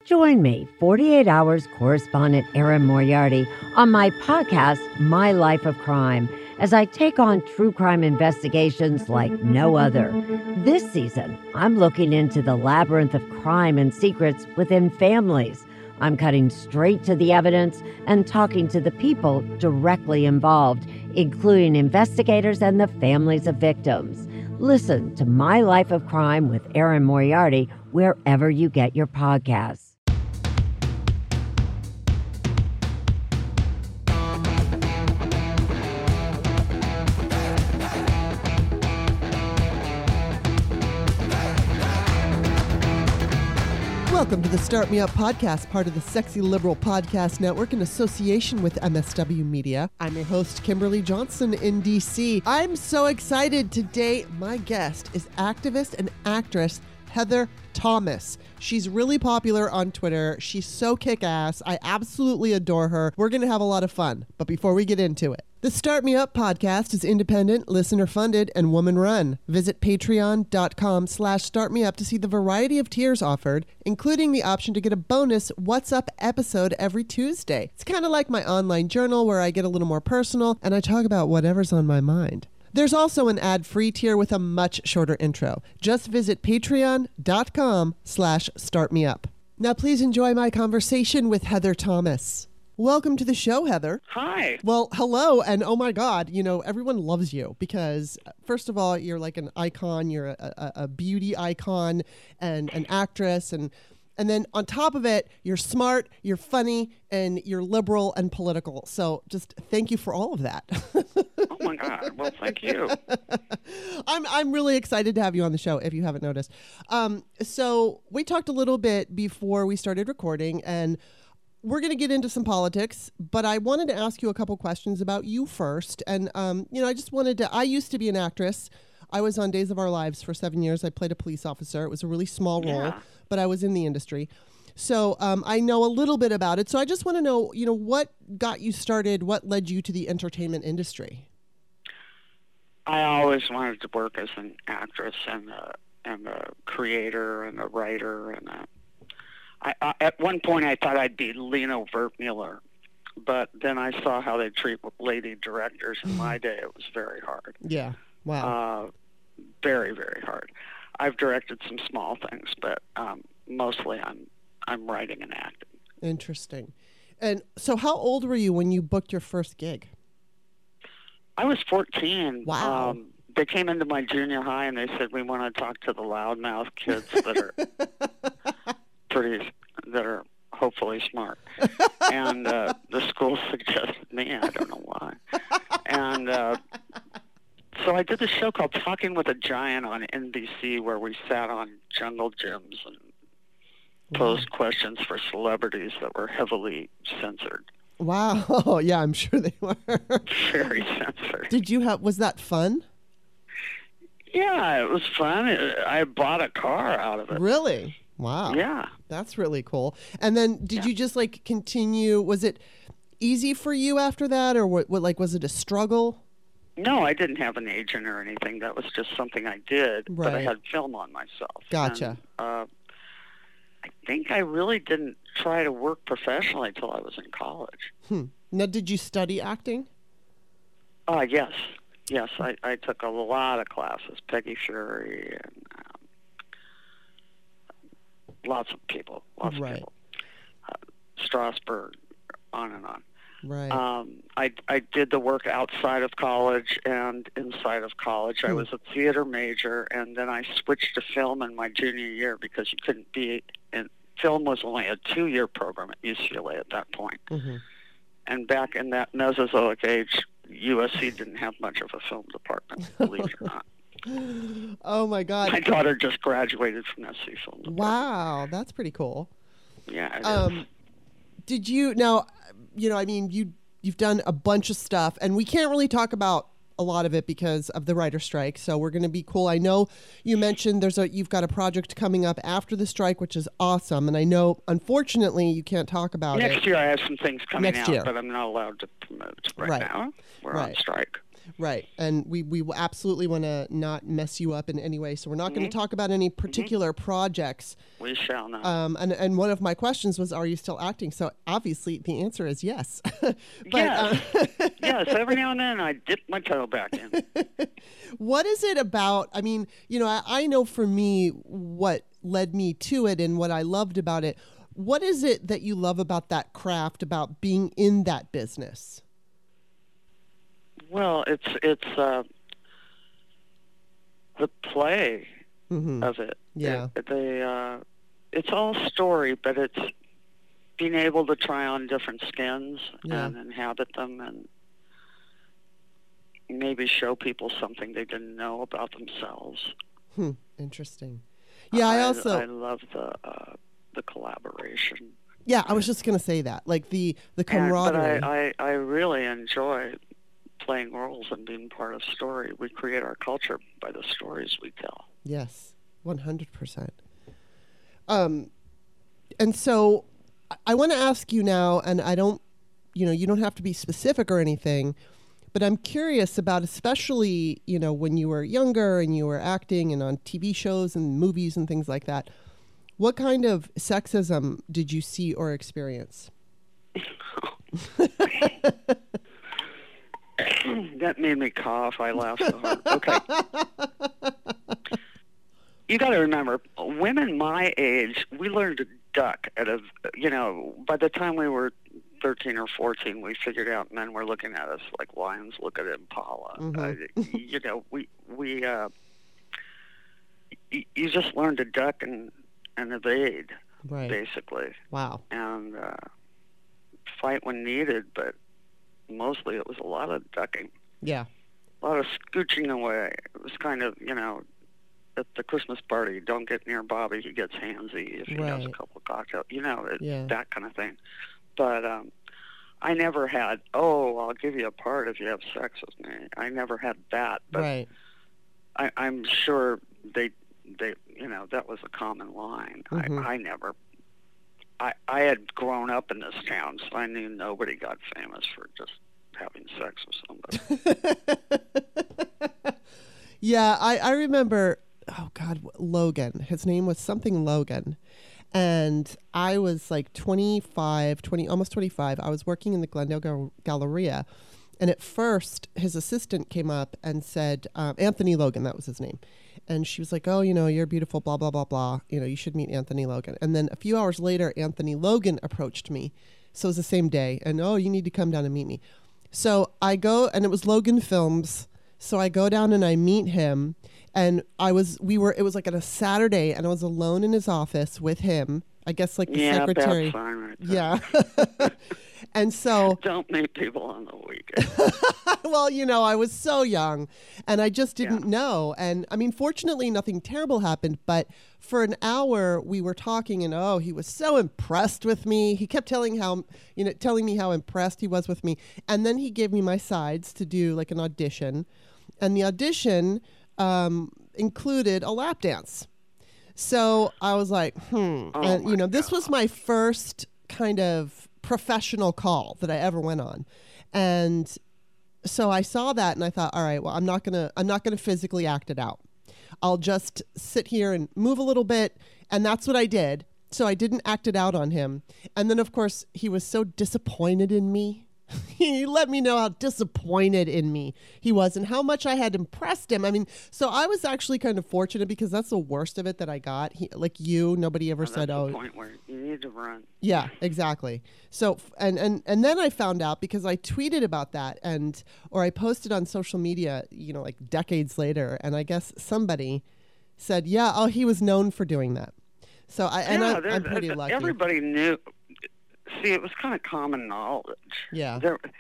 Join me, 48 Hours correspondent Erin Moriarty, on my podcast, My Life of Crime, as I take on true crime investigations like no other. This season, I'm looking into the labyrinth of crime and secrets within families. I'm cutting straight to the evidence and talking to the people directly involved, including investigators and the families of victims. Listen to My Life of Crime with Erin Moriarty wherever you get your podcasts. Welcome to the Start Me Up podcast, part of the Sexy Liberal Podcast Network in association with MSW Media. I'm your host, Kimberly Johnson in D.C. I'm so excited. Today, my guest is activist and actress Heather Thomas. She's really popular on Twitter. She's so kick-ass. I absolutely adore her. We're going to have a lot of fun. But before we get into it, the Start Me Up podcast is independent, listener-funded, and woman-run. Visit patreon.com/startmeup to see the variety of tiers offered, including the option to get a bonus What's Up episode every Tuesday. It's kind of like my online journal where I get a little more personal and I talk about whatever's on my mind. There's also an ad-free tier with a much shorter intro. Just visit patreon.com/startmeup. Now please enjoy my conversation with Heather Thomas. Welcome to the show, Heather. Hi. Well, hello, and oh my God, everyone loves you because, first of all, you're like an icon, you're a beauty icon and an actress, and then on top of it, you're smart, you're funny, and you're liberal and political. So just thank you for all of that. Oh my God. Well, thank you. I'm really excited to have you on the show, if you haven't noticed. So we talked a little bit before we started recording, and we're going to get into some politics, but I wanted to ask you a couple questions about you first. And, I used to be an actress. I was on Days of Our Lives for 7 years. I played a police officer. It was a really small role, but I was in the industry. So I know a little bit about it. So I just want to know, what got you started? What led you to the entertainment industry? I always wanted to work as an actress and a creator and a writer. And at one point I thought I'd be Leno Wertmuller, but then I saw how they treat lady directors in my day. It was very hard. Yeah. Wow. Very, very hard. I've directed some small things, but mostly I'm writing and acting. Interesting. And so how old were you when you booked your first gig? I was 14. Wow. They came into my junior high and they said, we want to talk to the loudmouth kids that are hopefully smart. And the school suggested me. I don't know why. And so I did this show called Talking with a Giant on NBC where we sat on jungle gyms and posed questions for celebrities that were heavily censored. Wow. Yeah, I'm sure they were. Very censored. Was that fun? Yeah, it was fun. I bought a car out of it. Really? Wow. Yeah. That's really cool. And then did you just continue? Was it easy for you after that, or what was it a struggle? No, I didn't have an agent or anything. That was just something I did, right. But I had film on myself. Gotcha. And, I think I really didn't try to work professionally till I was in college. Now, did you study acting? Yes. Yes, I took a lot of classes, Peggy Fury and lots of people. Strasberg, on and on. Right. I did the work outside of college and inside of college. I was a theater major, and then I switched to film in my junior year because you couldn't be in film was only a 2-year program at UCLA at that point. Mm-hmm. And back in that Mesozoic age, USC didn't have much of a film department, believe it or not. Oh my God. My daughter just graduated from SC Film Department. Wow, that's pretty cool. Yeah, it is. Did you now, you've done a bunch of stuff, and we can't really talk about a lot of it because of the writer strike. So we're going to be cool. I know you mentioned you've got a project coming up after the strike, which is awesome. And I know, unfortunately, you can't talk about it. Next year I have some things coming out, but I'm not allowed to promote right now. We're on strike. Right. And we absolutely want to not mess you up in any way. So we're not going to talk about any particular projects. We shall not. And one of my questions was, are you still acting? So obviously the answer is yes. But, yes. Yes. Every now and then I dip my toe back in. What is it about? I mean, I know for me what led me to it and what I loved about it. What is it that you love about that craft, about being in that business? Well, it's the play of it. Yeah. It's all story, but it's being able to try on different skins and inhabit them and maybe show people something they didn't know about themselves. Interesting. Yeah, I love the collaboration. Yeah, I was just going to say that, like the camaraderie. But I really enjoy playing roles and being part of story. We create our culture by the stories we tell. Yes, 100%. And so I want to ask you now, and I don't, you don't have to be specific or anything, but I'm curious about, especially, when you were younger and you were acting and on TV shows and movies and things like that, what kind of sexism did you see or experience? That made me cough. I laughed so hard. Okay. You got to remember, women my age, we learned to duck by the time we were 13 or 14, we figured out men were looking at us like lions look at impala. You just learn to duck and evade, basically. Wow. And fight when needed, but mostly it was a lot of ducking. Yeah. A lot of scooching away. It was kind of, at the Christmas party, don't get near Bobby, he gets handsy if he has a couple of cocktails, that kind of thing. But I never had, I'll give you a part if you have sex with me. I never had that. But I'm sure they that was a common line. I never. I had grown up in this town, so I knew nobody got famous for just having sex with somebody. Yeah, I remember, Logan. His name was something Logan. And I was like 20, almost 25. I was working in the Glendale Galleria. And at first, his assistant came up and said, Anthony Logan, that was his name. And she was like, oh, you're beautiful, blah, blah, blah, blah. You should meet Anthony Logan. And then a few hours later, Anthony Logan approached me. So it was the same day. And, you need to come down and meet me. So I go, and it was Logan Films. So I go down and I meet him. And it was like on a Saturday, and I was alone in his office with him. I guess like the secretary. Yeah. And so don't meet people on the weekend. Well, I was so young and I just didn't know. And I mean, fortunately nothing terrible happened, but for an hour we were talking and he was so impressed with me. He kept telling me how impressed he was with me. And then he gave me my sides to do like an audition. And the audition included a lap dance. So I was like, and this was my first kind of professional call that I ever went on. And so I saw that and I thought, all right, well, I'm not going to physically act it out. I'll just sit here and move a little bit. And that's what I did. So I didn't act it out on him. And then of course he was so disappointed in me. He let me know how disappointed in me he was and how much I had impressed him. I mean, so I was actually kind of fortunate because that's the worst of it that I got. Nobody ever said, that's the point where you need to run. Yeah, exactly. So, and then I found out because I tweeted about that or I posted on social media, like decades later. And I guess somebody said, he was known for doing that. So I'm pretty lucky. Everybody knew. See, it was kind of common knowledge. Yeah.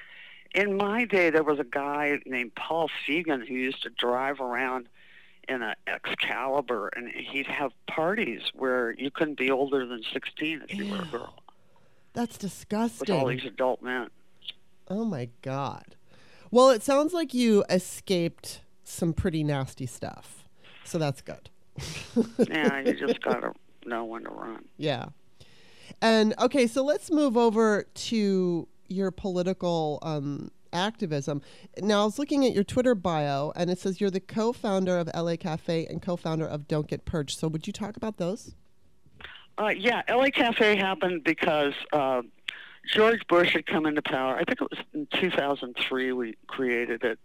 In my day, there was a guy named Paul Fegan who used to drive around in an Excalibur, and he'd have parties where you couldn't be older than 16 if you were a girl. That's disgusting. With all these adult men. Oh, my God. Well, it sounds like you escaped some pretty nasty stuff, so that's good. Yeah, you just got to know when to run. Yeah. And okay, so let's move over to your political activism. Now, I was looking at your Twitter bio, and it says you're the co-founder of LA Cafe and co-founder of Don't Get Purged. So would you talk about those? Yeah, LA Cafe happened because George Bush had come into power. I think it was in 2003 we created it.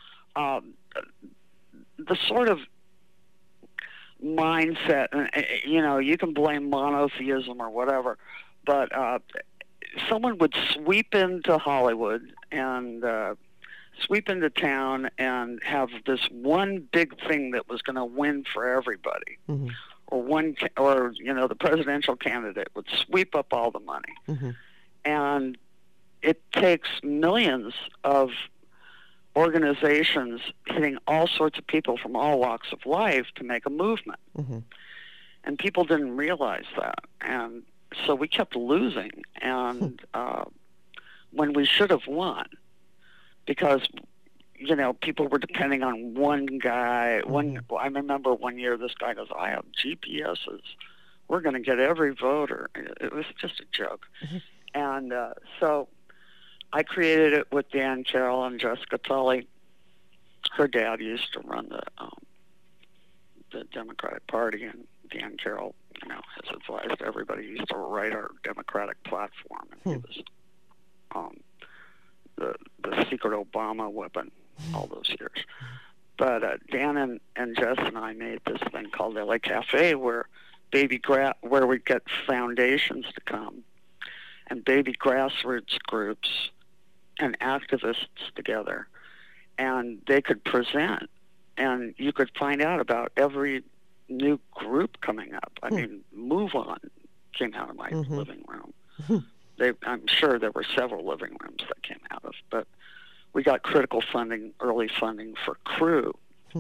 The sort of mindset, you can blame monotheism or whatever, but someone would sweep into Hollywood and sweep into town and have this one big thing that was going to win for everybody. Mm-hmm. Or the presidential candidate would sweep up all the money. Mm-hmm. And it takes millions of organizations hitting all sorts of people from all walks of life to make a movement. Mm-hmm. And people didn't realize that. And so we kept losing. And when we should have won, because people were depending on one guy. I remember one year this guy goes, I have GPSs. We're going to get every voter. It was just a joke. Mm-hmm. And so I created it with Dan Carroll and Jessica Tully. Her dad used to run the Democratic Party, and Dan Carroll, has advised everybody. He used to write our Democratic platform, and he was the secret Obama weapon all those years. But Dan and Jess and I made this thing called LA Cafe, where where we get foundations to come and baby grassroots groups and activists together, and they could present, and you could find out about every new group coming up. I mean, Move On came out of my living room. I'm sure there were several living rooms that came out of, but we got critical funding, early funding for Crew.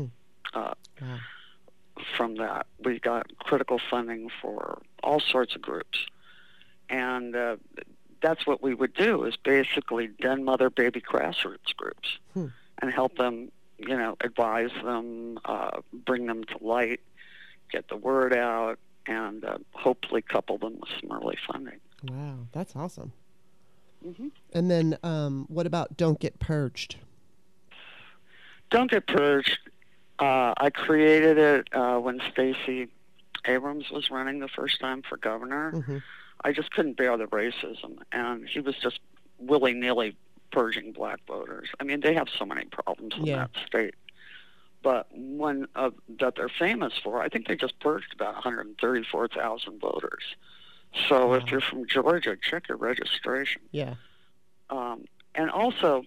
From that, we got critical funding for all sorts of groups, and that's what we would do, is basically den mother baby grassroots groups and help them, advise them, bring them to light, get the word out, and hopefully couple them with some early funding. Wow, that's awesome. Mm-hmm. And then what about Don't Get Purged? Don't Get Purged, I created it when Stacey Abrams was running the first time for governor. Mm-hmm. I just couldn't bear the racism, and he was just willy-nilly purging black voters. I mean, they have so many problems in that state. But one that they're famous for, I think they just purged about 134,000 voters. So if you're from Georgia, check your registration. Yeah. And also,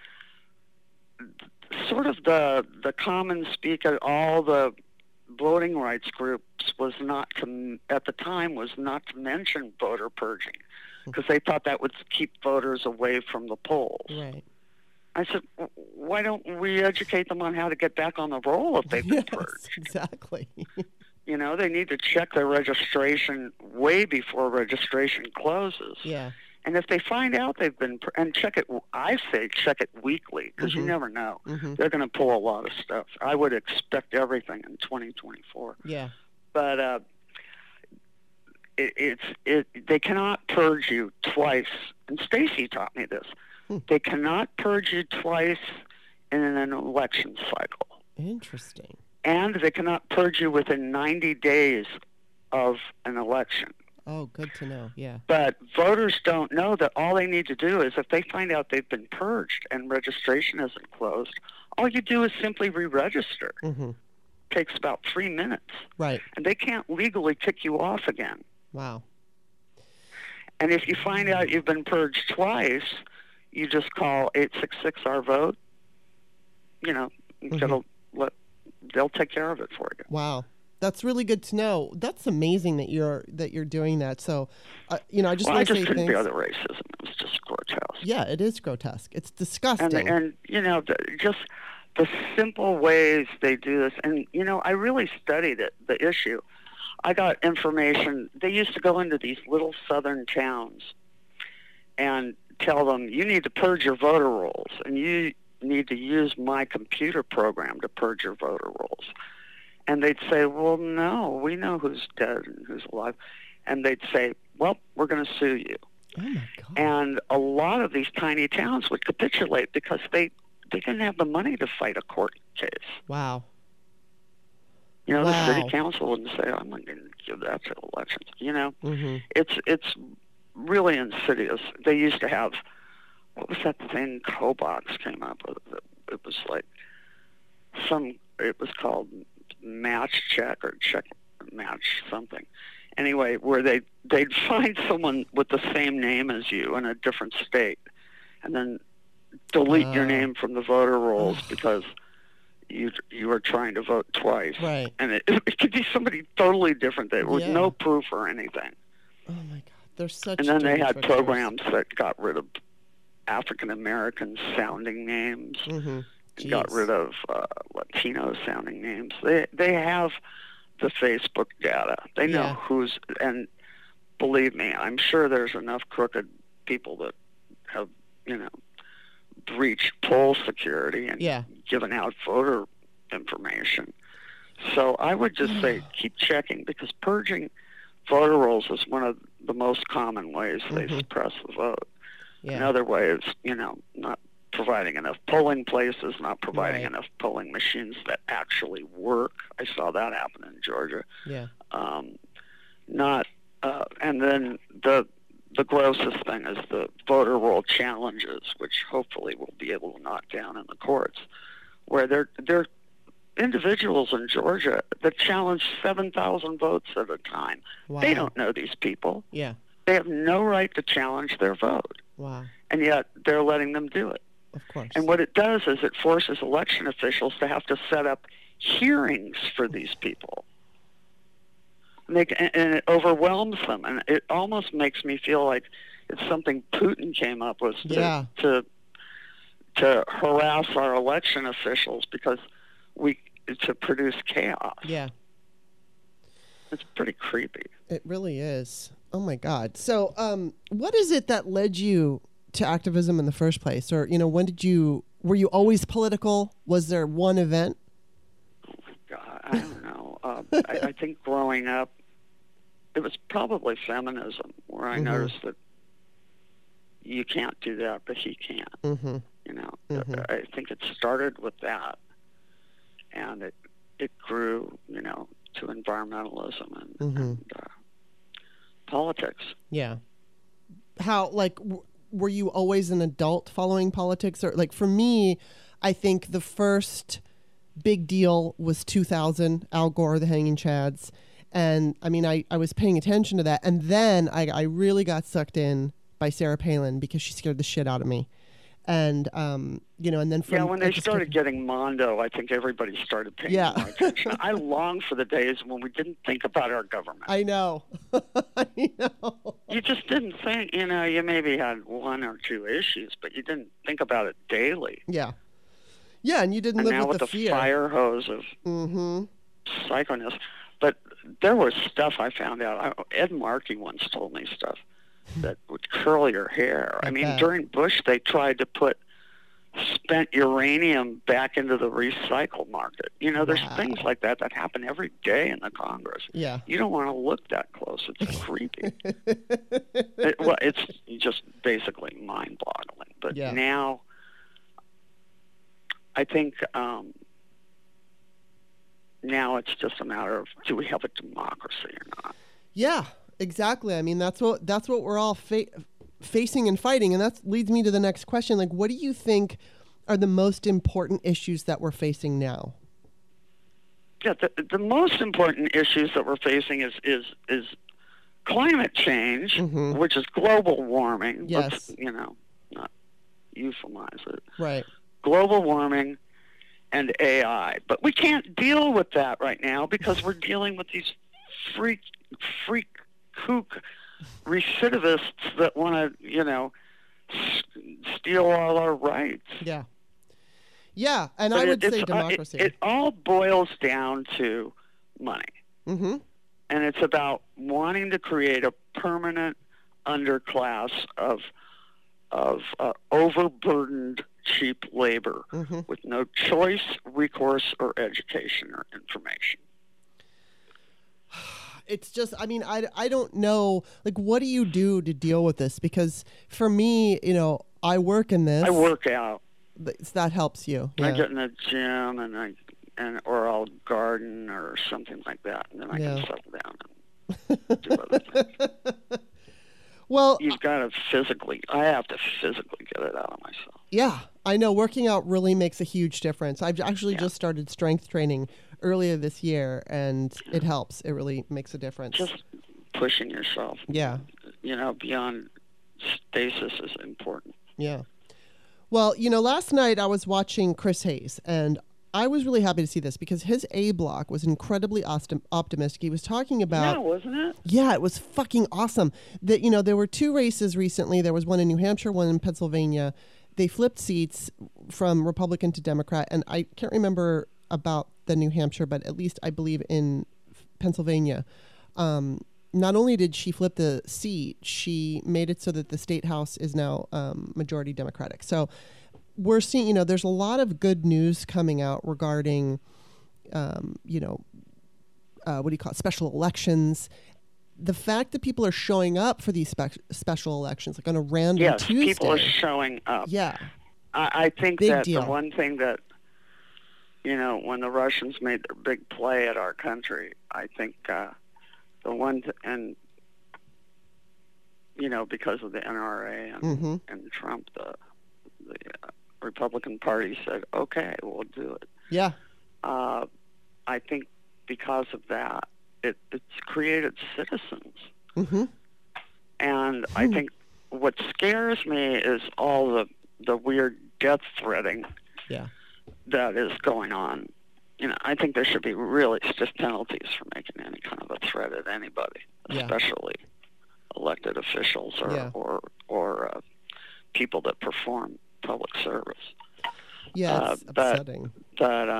sort of the common speak at all the voting rights groups was not to, at the time, was not to mention voter purging, because they thought that would keep voters away from the polls. Right. I said, why don't we educate them on how to get back on the roll if they've been purged? Exactly. They need to check their registration way before registration closes. Yeah. And if they find out they've been, and check it, I say check it weekly, because you never know. They're going to pull a lot of stuff. I would expect everything in 2024. Yeah. But they cannot purge you twice. And Stacey taught me this. They cannot purge you twice in an election cycle. Interesting. And they cannot purge you within 90 days of an election. Oh, good to know, yeah. But voters don't know that all they need to do is, if they find out they've been purged and registration isn't closed, all you do is simply re-register. Takes about 3 minutes. Right. And they can't legally kick you off again. Wow. And if you find out you've been purged twice, you just call 866-OUR-VOTE. They'll take care of it for you. Wow. That's really good to know. That's amazing that you're doing that. So, I just want to say couldn't bear the racism. It was just grotesque. Yeah, it is grotesque. It's disgusting. And just the simple ways they do this. And I really studied the issue. I got information. They used to go into these little southern towns and tell them, you need to purge your voter rolls, and you need to use my computer program to purge your voter rolls. And they'd say, well, no, we know who's dead and who's alive. And they'd say, well, we're going to sue you. Oh my God. And a lot of these tiny towns would capitulate because they didn't have the money to fight a court case. Wow. You know, the city Wow. council wouldn't say, "I'm not going to give that to elections." You know, Mm-hmm. it's really insidious. They used to have, what was that thing Kobox came up with? It was like it was called Match Check or Check Match something. Anyway, where they'd find someone with the same name as you in a different state, and then delete your name from the voter rolls because you were trying to vote twice. Right. And it could be somebody totally different with no proof or anything. Oh my God, they're such. And then they had tricksters. programs that got rid of African American sounding names, Mm-hmm. got rid of Latino sounding names. They have the Facebook data. They know who's, and believe me, I'm sure there's enough crooked people that have, breached poll security and given out voter information. So I would just say keep checking, because purging voter rolls is one of the most common ways they suppress the vote. Yeah. Another way is, not providing enough polling places, not providing Right. enough polling machines that actually work. I saw that happen in Georgia. Yeah. And then the grossest thing is the voter roll challenges, which hopefully we'll be able to knock down in the courts, where they're individuals in Georgia that challenge 7,000 votes at a time. Wow. They don't know these people. Yeah. They have no right to challenge their vote. Wow. And yet they're letting them do it. Of course. And what it does is it forces election officials to have to set up hearings for these people. And it overwhelms them. And it almost makes me feel like it's something Putin came up with to harass our election officials to produce chaos. Yeah. It's pretty creepy. It really is. Oh my God. So, what is it that led you to activism in the first place? Or, were you always political? Was there one event? Oh my God, I don't know. I think growing up, it was probably feminism, where I noticed that you can't do that, but he can. Mm-hmm. I think it started with that, and it grew, to environmentalism and politics. Yeah. How, were you always an adult following politics? Or, for me, I think the first big deal was 2000, Al Gore, the Hanging Chads. And, I was paying attention to that. And then I really got sucked in by Sarah Palin because she scared the shit out of me. And, and then when they started getting Mondo, I think everybody started paying more attention. I long for the days when we didn't think about our government. I know. I know. You just didn't think, you maybe had one or two issues, but you didn't think about it daily. Yeah. Yeah, and you didn't live with the fear. Now with the fire hose of psychoness. But there was stuff I found out. Ed Markey once told me stuff that would curl your hair. During Bush, they tried to put spent uranium back into the recycle market. There's things like that happen every day in the Congress. Yeah. You don't want to look that close. It's creepy. It's just basically mind-boggling. But now, I think now it's just a matter of, do we have a democracy or not? Yeah. Exactly. That's what we're all facing and fighting, and that leads me to the next question. What do you think are the most important issues that we're facing now? Yeah, the most important issues that we're facing is climate change, which is global warming. Yes. Let's, not euphemize it. Right. Global warming and AI, but we can't deal with that right now because we're dealing with these freak kook recidivists that want to, steal all our rights. Yeah. Yeah, and but I would say democracy. It all boils down to money. Mm-hmm. And it's about wanting to create a permanent underclass of overburdened, cheap labor with no choice, recourse, or education or information. it's just, I mean, I don't know, like, what do you do to deal with this? Because for me, you know, I work in this. I work out. That helps you. I Yeah. get in the gym or I'll garden or something like that, and then I can settle down and do other things. Well, You've got to I have to physically get it out of myself. yeah, I know working out really makes a huge difference. I've actually just started strength training earlier this year, and it helps. It really makes a difference. Just pushing yourself. Yeah. You know, beyond stasis is important. Yeah. Well, you know, last night I was watching Chris Hayes, and I was really happy to see this because his A block was incredibly optimistic. He was talking about... Yeah, wasn't it? Yeah, it was fucking awesome. That, you know, there were 2 races recently. There was one in New Hampshire, one in Pennsylvania. They flipped seats from Republican to Democrat, and I can't remember about the New Hampshire, but at least I believe in Pennsylvania. Not only did she flip the seat, she made it so that the state house is now majority Democratic. So we're seeing, you know, there's a lot of good news coming out regarding, you know, what do you call it, special elections. The fact that people are showing up for these special elections, like on a random Tuesday. Yes, people are showing up. Yeah. I think Big that deal. the one thing that, you know, when the Russians made their big play at our country, I think the one, and, you know, because of the NRA and Trump, the Republican Party said, okay, we'll do it. Yeah. I think because of that, it's created citizens. Mm-hmm. And I think what scares me is all the weird death threatening that is going on. You know, I think there should be really stiff penalties for making any kind of a threat at anybody, especially elected officials or people that perform public service. Yeah, it's upsetting. But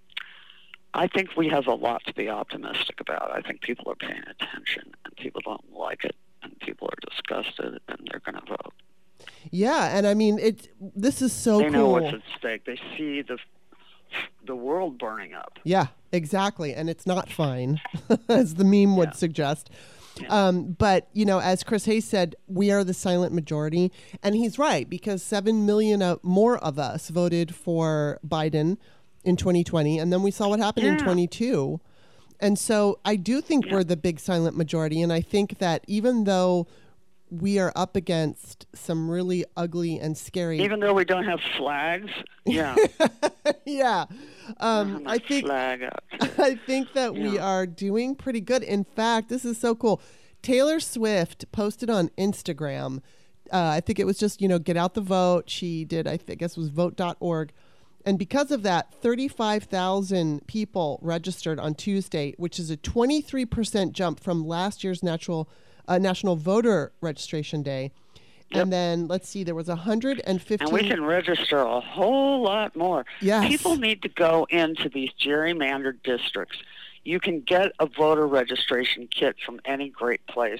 I think we have a lot to be optimistic about. I think people are paying attention, and people don't like it, and people are disgusted, and they're going to vote. Yeah, and I mean, this is so cool. They know what's at stake. They see the world burning up. Yeah, exactly, and it's not fine, as the meme would suggest. Yeah. But, you know, as Chris Hayes said, we are the silent majority. And he's right, because 7 million more of us voted for Biden in 2020. And then we saw what happened in 22. And so I do think we're the big silent majority. And I think that even though we are up against some really ugly and scary... Even though we don't have flags? Yeah. Yeah. I think that we are doing pretty good. In fact, this is so cool. Taylor Swift posted on Instagram, I think it was just, you know, get out the vote. She did, I guess it was vote.org. And because of that, 35,000 people registered on Tuesday, which is a 23% jump from last year's National Voter Registration Day. Yep. And then, let's see, there was 115... And we can register a whole lot more. Yes. People need to go into these gerrymandered districts. You can get a voter registration kit from any great place.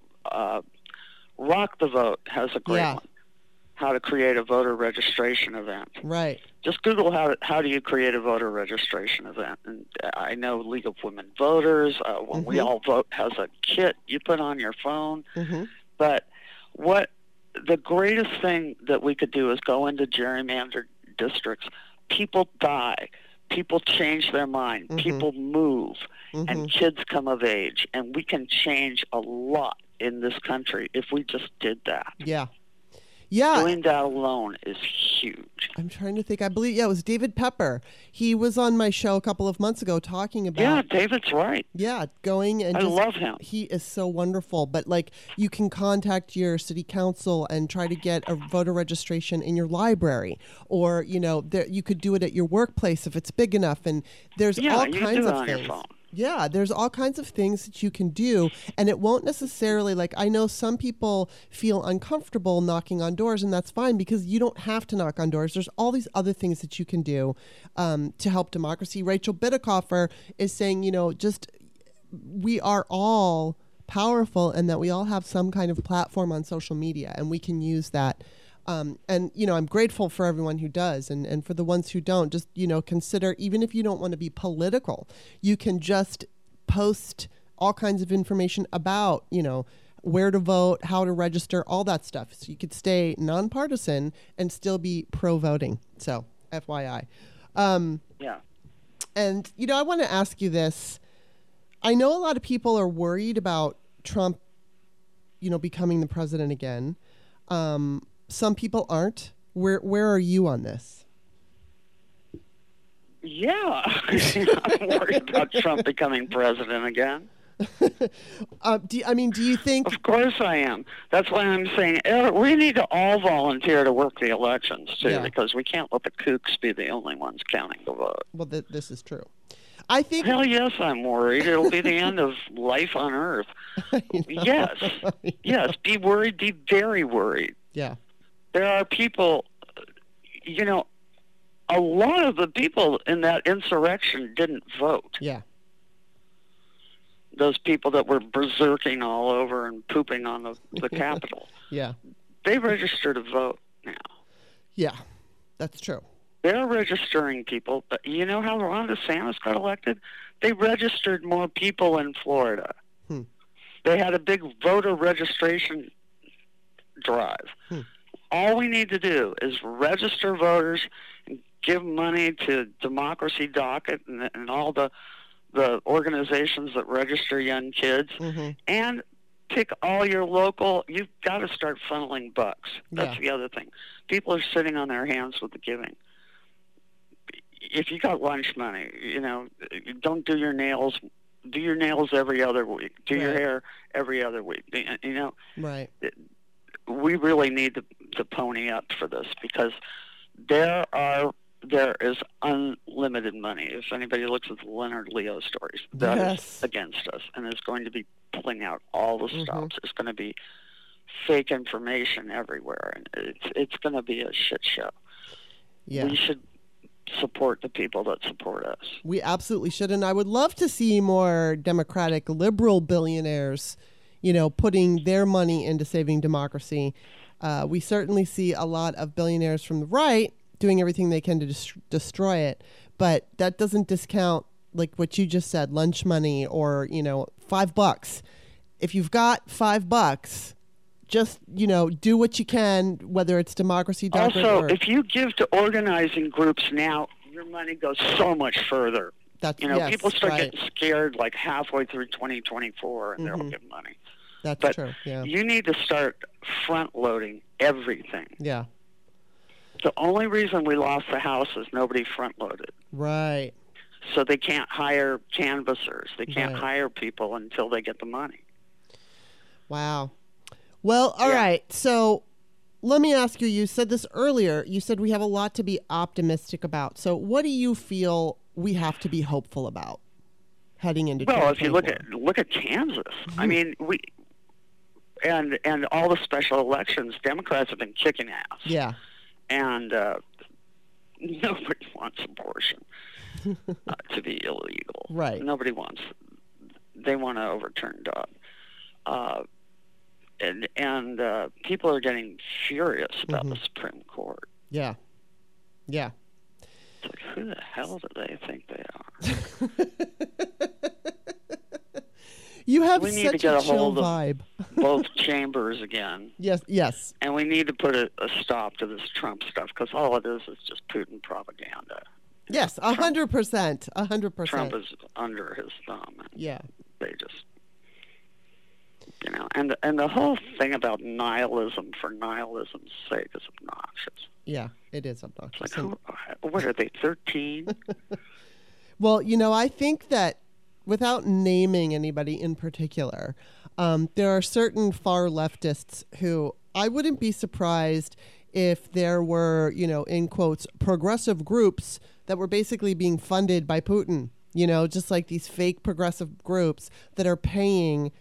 Rock the Vote has a great one. How to create a voter registration event. Right. Just Google how do you create a voter registration event. And I know League of Women Voters, When We All Vote has a kit you put on your phone. Mm-hmm. But the greatest thing that we could do is go into gerrymandered districts. People die. People change their mind. People move. And kids come of age. And we can change a lot in this country if we just did that. Yeah. Yeah. Doing that alone is huge. I'm trying to think. I believe, it was David Pepper. He was on my show a couple of months ago talking about... Yeah, David's right. Yeah, going and I love him. He is so wonderful. But, like, you can contact your city council and try to get a voter registration in your library. Or, you know, you could do it at your workplace if it's big enough. And there's all kinds of things. Your phone. Yeah, there's all kinds of things that you can do, and it won't necessarily, like, I know some people feel uncomfortable knocking on doors, and that's fine because you don't have to knock on doors. There's all these other things that you can do to help democracy. Rachel Bitecofer is saying, you know, just we are all powerful and that we all have some kind of platform on social media, and we can use that. And, you know, I'm grateful for everyone who does. And for the ones who don't, just, you know, consider, even if you don't want to be political, you can just post all kinds of information about, where to vote, how to register, all that stuff. So you could stay nonpartisan and still be pro-voting. So FYI. Yeah. And, I want to ask you this. I know a lot of people are worried about Trump, becoming the president again. Some people aren't. Where are you on this? Yeah. I'm worried about Trump becoming president again. Do you think... Of course I am. That's why I'm saying we need to all volunteer to work the elections, too, because we can't let the kooks be the only ones counting the vote. Well, this is true. I think... Hell yes, I'm worried. It'll be the end of life on Earth. Yes. Yes, be worried. Be very worried. Yeah. There are people, a lot of the people in that insurrection didn't vote. Yeah. Those people that were berserking all over and pooping on the Capitol. Yeah. They registered to vote now. Yeah, that's true. They're registering people. But you know how Ron DeSantis got elected? They registered more people in Florida. They had a big voter registration drive. All we need to do is register voters and give money to Democracy Docket and all the organizations that register young kids, and pick all your local. You've got to start funneling bucks. That's the other thing. People are sitting on their hands with the giving. If you got lunch money, don't do your nails. Do your nails every other week. Do your hair every other week. Right. We really need to pony up for this, because there is unlimited money. If anybody looks at the Leonard Leo stories, that is against us, and is going to be pulling out all the stops. It's going to be fake information everywhere, and it's going to be a shit show. Yeah. We should support the people that support us. We absolutely should, and I would love to see more Democratic liberal billionaires, putting their money into saving democracy. We certainly see a lot of billionaires from the right doing everything they can to destroy it, but that doesn't discount, like what you just said, lunch money or $5. If you've got $5, just do what you can, whether it's Democracy Docket also, if you give to organizing groups now, your money goes so much further. People start getting scared like halfway through 2024, and they'll give money. That's true. Yeah. You need to start front loading everything. Yeah. The only reason we lost the House is nobody front loaded. Right. So they can't hire canvassers. They can't hire people until they get the money. Wow. Well, all right. So let me ask you, you said this earlier. You said we have a lot to be optimistic about. So what do you feel we have to be hopeful about heading into 2024? Well, if you look at Kansas, I mean, and all the special elections, Democrats have been kicking ass. Yeah. And nobody wants abortion to be illegal. Right. Nobody wants. They want to overturn Dodd. And people are getting furious about the Supreme Court. Yeah. Yeah. It's like, who the hell do they think they are? You have we such need to get a a hold vibe. Of both chambers again. Yes. And we need to put a stop to this Trump stuff, because all it is just Putin propaganda. Yes, 100%. 100%. Trump is under his thumb. Yeah. They just, and the whole thing about nihilism for nihilism's sake is obnoxious. Yeah, it is obnoxious. Like, what are they, 13? Well, I think that without naming anybody in particular, there are certain far leftists who I wouldn't be surprised if there were, in quotes, progressive groups that were basically being funded by Putin, just like these fake progressive groups that are paying,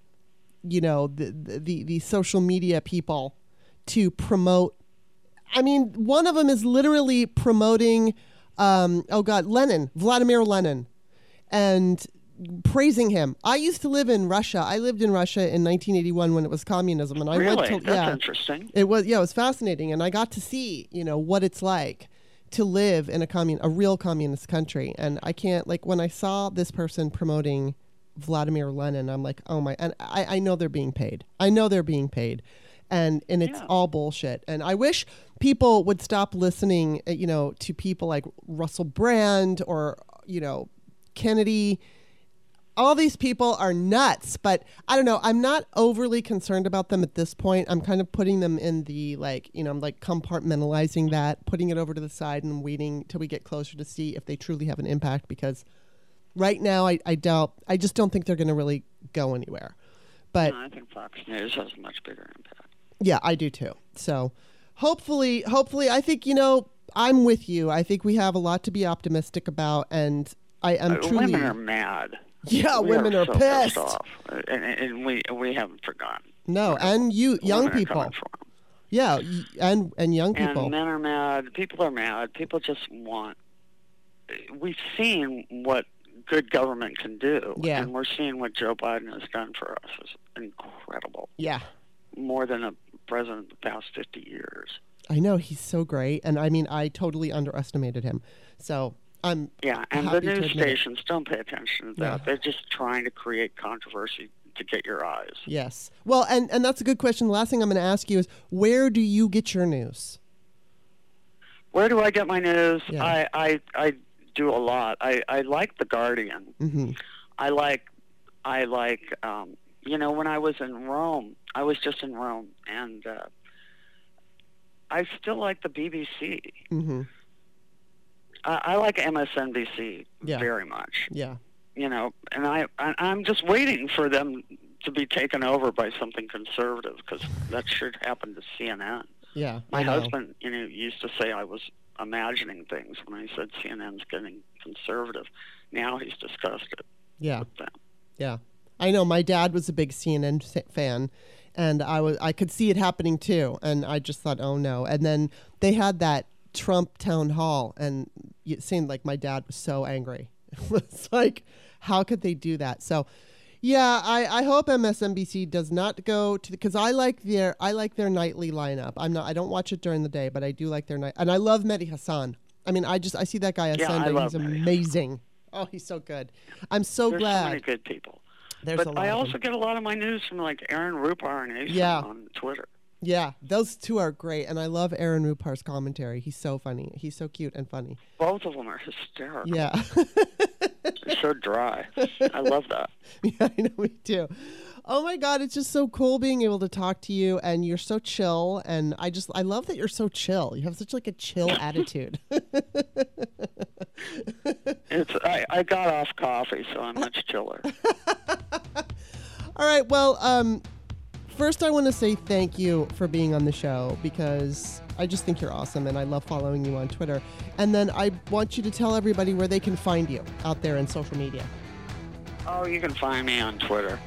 the social media people to promote. I mean, one of them is literally promoting, Vladimir Lenin, and praising him. I used to live in Russia. I lived in Russia in 1981 when it was communism, and I went to That's interesting. It was fascinating, and I got to see what it's like to live in a real communist country. And I can't, when I saw this person promoting Vladimir Lenin. I'm like, oh my, and I know they're being paid. I know they're being paid. And it's all bullshit. And I wish people would stop listening, to people like Russell Brand or, Kennedy. All these people are nuts, but I don't know. I'm not overly concerned about them at this point. I'm kind of putting them in the I'm like compartmentalizing that, putting it over to the side and waiting till we get closer to see if they truly have an impact, because right now I just don't think they're going to really go anywhere. But no, I think Fox News has a much bigger impact. Yeah, I do too. So hopefully, I think, I'm with you. I think we have a lot to be optimistic about, and I am truly... Women are mad. Yeah, women are so pissed off. And we haven't forgotten. No, and young people. Yeah, and young people. And men are mad. People are mad. People just want... We've seen what good government can do. Yeah. And we're seeing what Joe Biden has done for us. It's incredible. Yeah. More than a president the past 50 years. I know, he's so great. And I mean, I totally underestimated him. So I'm and happy the to news admit it. stations don't pay attention to that. No. They're just trying to create controversy to get your eyes. Yes. Well, and that's a good question. The last thing I'm going to ask you is, where do you get your news? Where do I get my news? Yeah. I do a lot. I like The Guardian. Mm-hmm. I like when I was in Rome, I was just in Rome, and I still like the BBC. Mm-hmm. I like MSNBC Yeah. very much. Yeah. And I'm just waiting for them to be taken over by something conservative, because that should happen to CNN. Yeah. My I know. husband, used to say I was imagining things when I said CNN's getting conservative. Now he's disgusted Yeah. with them. Yeah. I know, my dad was a big CNN fan, and I could see it happening too, and I just thought, oh no. And then they had that Trump town hall, and it seemed like my dad was so angry. It's like, how could they do that? So yeah, I hope MSNBC does not go to, because I like their nightly lineup. I don't watch it during the day, but I do like their night, and I love Mehdi Hassan. I mean, I see that guy on Sunday. He's amazing. Oh, he's so good. I'm so There's glad. so many good people. There's a But lot I of also them. get a lot of my news from like Aaron Rupar and Asa Yeah. on Twitter. Yeah, those two are great, and I love Aaron Rupar's commentary. He's so funny. He's so cute and funny. Both of them are hysterical. Yeah. They're so dry. I love that. Yeah, I know, me too. Oh my God, it's just so cool being able to talk to you, and you're so chill, and I love that you're so chill. You have such like a chill attitude. I got off coffee, so I'm much chiller. All right, well, first I want to say thank you for being on the show, because I just think you're awesome, and I love following you on Twitter. And then I want you to tell everybody where they can find you out there in social media. Oh, you can find me on Twitter.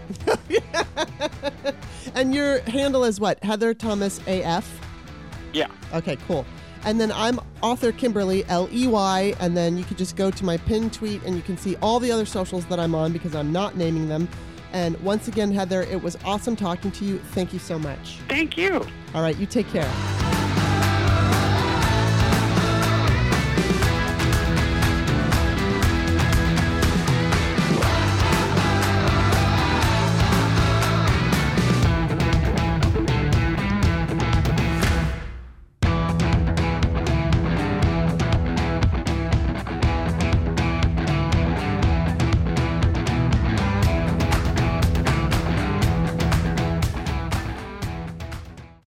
And your handle is what? Heather Thomas AF? Yeah. Okay, cool. And then I'm author Kimberly, Ley, and then you can just go to my pinned tweet and you can see all the other socials that I'm on, because I'm not naming them. And once again, Heather, it was awesome talking to you. Thank you so much. Thank you. All right, you take care.